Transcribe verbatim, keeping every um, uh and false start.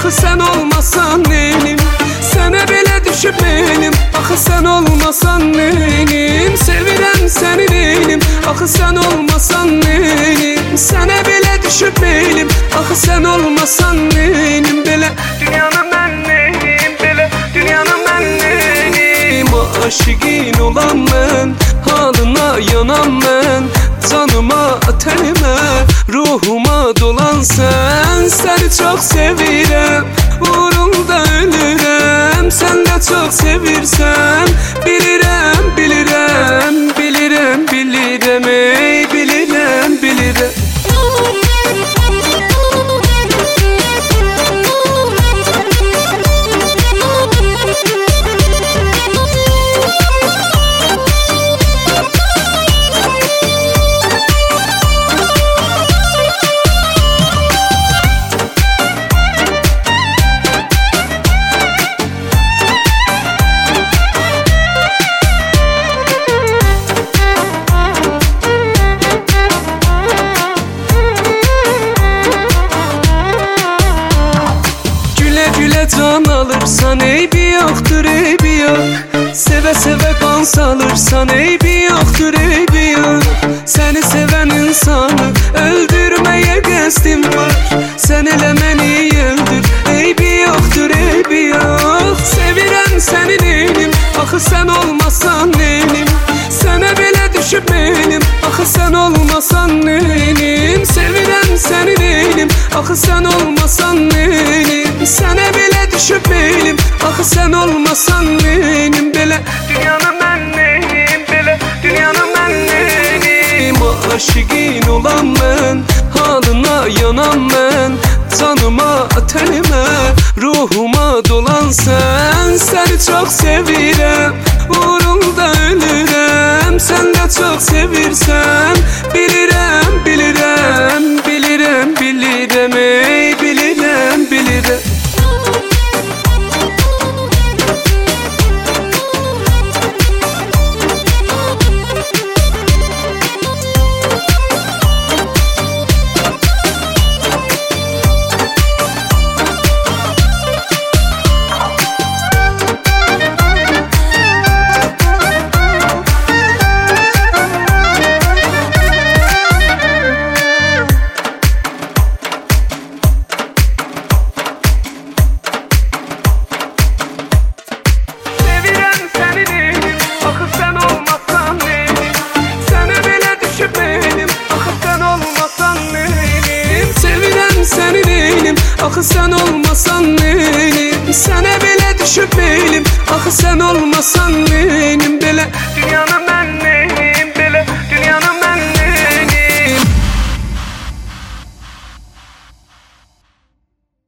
axı sən olmasan neynim? Sənə belə düşüb meylim, axı sən olmasan neynim? Sevirəm səni neynim, axı sən olmasan neynim? Sənə belə düşüb meylim, axı sən olmasan neynim? Belə dünyanı mən neynim, belə dünyanı mən neynim? Aşıqin olan mən, halına yanan mən, canıma, tənimə, ruhuma dolan sən. Səni çox sevirəm, uğrunda ölürəm. Sən də çox sevirsən, bilirəm, bilirəm, bilirəm, bilirəm, ey bilirəm, bilirəm. Can alırsan eybi yoxdur, eybi yox. Sevə-sevə qan salırsan eybi yoxdur, eybi yox. Səni sevən insanı öldürməyə qəsdim var. Sən elə məni öldür, eybi yoxdur, eybi yox. Sevirəm səni neynim, axı sən olmasan neynim? Sənə belə düşüb meylim, axı sən olmasan neynim? Sevirəm səni neynim, axı sən olmasan neynim? Sənə belə düşüb meylim, axı sən olmasan neynim? Belə dünyanı mən neynim, belə dünyanı mən neynim? Aşıqin olan mən, halına yanan mən, canıma, tənimə, ruhuma dolan sən. Səni çox sevirəm, uğrunda ölürəm. Sən də çox sevirsən, bilirəm, bilirəm, bilirəm, bilirəm, ey bilirəm, bilirəm. Axı sən olmasan neynim? Sənə belə düşüb meylim, axı sən olmasan neynim? Belə dünyanı mən neynim?